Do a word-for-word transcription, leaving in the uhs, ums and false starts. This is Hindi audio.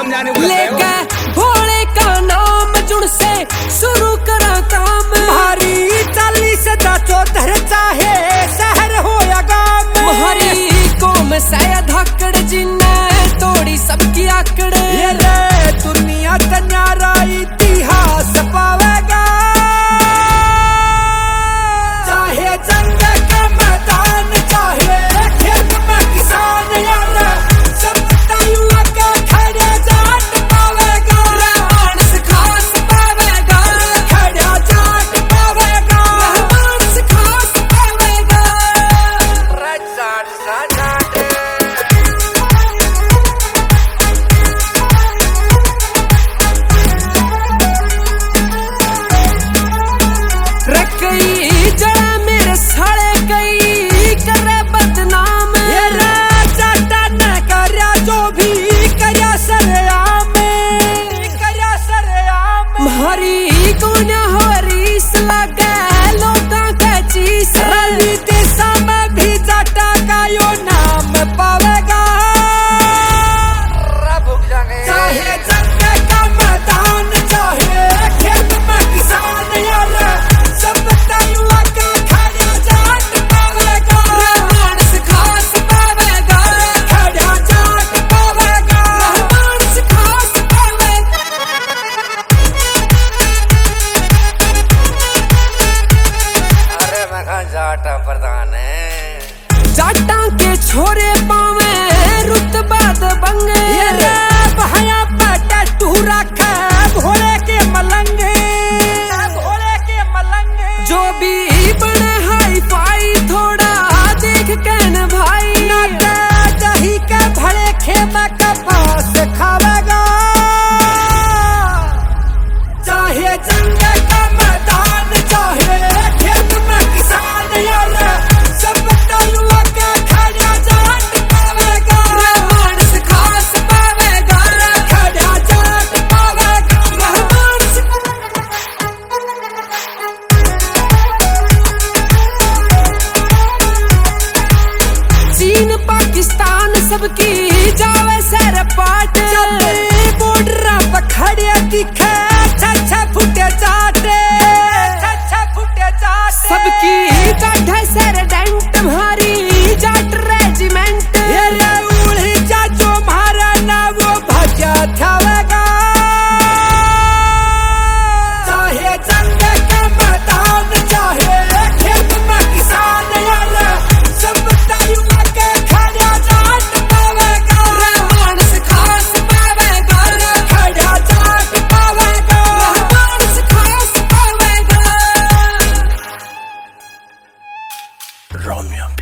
समझाने को लेके भोले का नाम जुड़ से शुरू करा काम। हमारी चालीस दा चौधर चाहे शहर हो या गांव में, हमारी कौम से धाकड़ जिन्ने तोड़ी सबकी आकड़। ये रे दुनिया तन्यारा इतिहास पावेगा, चाहे जंग का मैदान चाहे खेत में किसान, यार सब तायुआ का खड़े जाट पावेगा, मानस खास पावेगा, खड़ा जाट पावेगा, मानस खास पावेगा। रजाट जाट रकई जड़ा मेरे साले कई करे बदनाम। ये राजा न करया जो भी करया सरेआम, करया सरेआम। मारी कौन हो रीस लगे लोटा के चीस। रवि देशा में भी जाटा का यो नाम पावेगा, चाहे जंग का मैदान चाहे खेत में किसान, यार सब तायुआ का खड़ा जाट पावेगा, मानस खास पावेगा, खड़ा जाट पावेगा। मानस खास पावेगा। अरे मैं कहा जाटा प्रधान है, जाटा के छोरे पावे रुतबा दबंगे। ये रे बहाया पटा टू रखा भोले के मलंगे, भोले के मलंगे। जो भी बने हाई फाई थोड़ा देख कैन भाई। नाटा दही के भले खेमा का पास खावेगा, चाहे जंग का मैदान चाहे खेत में किसान, यार सब तायुआ का खड़ा जाट पावेगा, मानस खास पावेगा, खड़ा जाट पावेगा। मानस। चीन पाकिस्तान सबकी जावे सर पाट। बॉर्डर पर खड़े दिखे छह फुटे चाटे, छह फुटे चाटे। सबकी काढ़े सर डेंट भारी जाट रेजिमेंट। ये रे उड़ी जा जो मारा ना वो भजा थावेगा, चाहे जंग का मैदान चाहे खेत में किसान, यार सब तायुआ के खड़ा जाट पावेगा, मानस खास पावेगा, खड़ा जाट पावेगा। मानस खास पावेगा। रोमियो